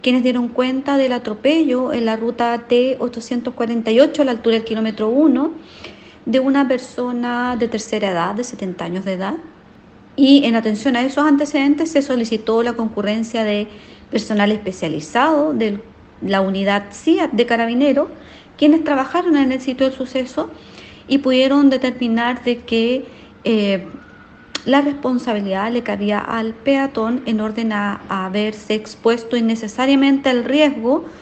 quienes dieron cuenta del atropello en la ruta T848 a la altura del kilómetro 1 de una persona de tercera edad, de 70 años de edad. Y en atención a esos antecedentes se solicitó la concurrencia de personal especializado de la unidad CIAT de Carabineros, quienes trabajaron en el sitio del suceso y pudieron determinar de que la responsabilidad le cabía al peatón en orden a haberse expuesto innecesariamente al riesgo